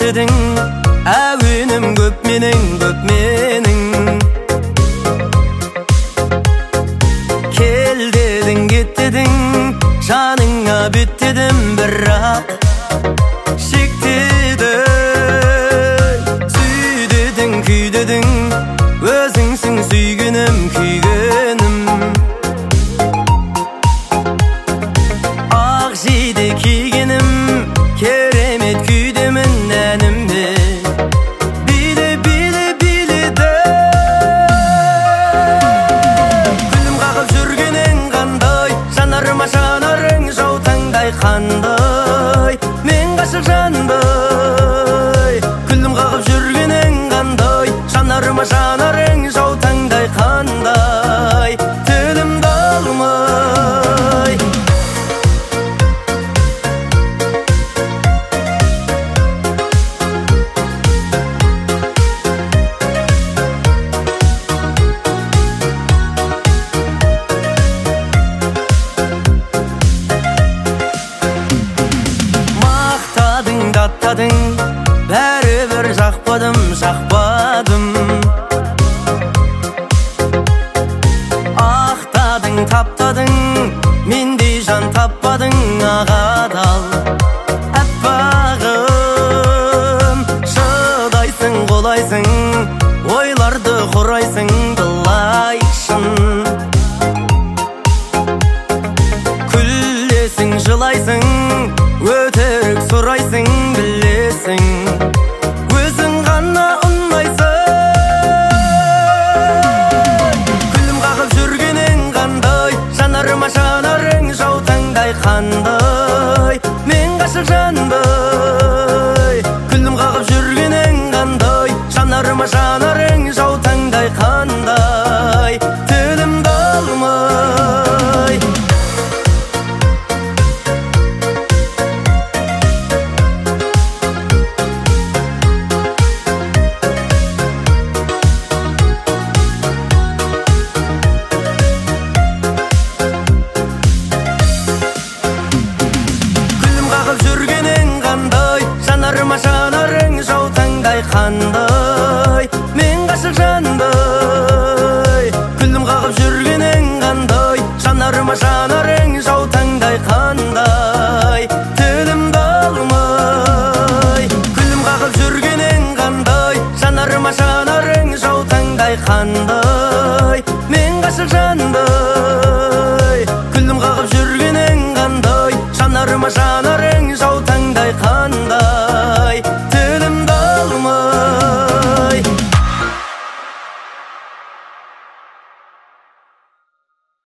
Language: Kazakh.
дедің, әуенім көп менің, көп менің. Кел дедің, кет дедің, жаныңа бет дедім, бірақ шектеді. Сүй дедің, күй дедің, өзіңсің сүйгенім, күйгенім. Ақ жейде кигенім, керемет күйдемін әнімде. Биле, биле, биледі. Күлім қағып жүргенің қандай, жанарыма жанарың жаутаңдай қандай. Мен ғашық жандай. Күлім қағып жүргенің қандай, жанарыма жанарың жаутаңдай қандай. Тілімді алмай. Мақтадың, даттадың, бәрібір жақпадым, жақпадым. Ақтадың, таптадың, мендей жан таппадың, ағадал әппағым. Шыдайсың, қолайсың, ойларды құрайсың, былай шын. Күлесің, жылайсың, өтірік сұрайсың, білесің, өзің ғана ұнайсың. Күлім қағып жүргенің қандай, жанарыма жанарың жаутаңдай қандай. Мен ғашық жандай. Күлім қағып жүргенің қандай, жанарыма жанарың жаутаңдай қандай. Тілімді алмай. Жүргенің қандай, жанарыма жанарың жаутаңдай қандай.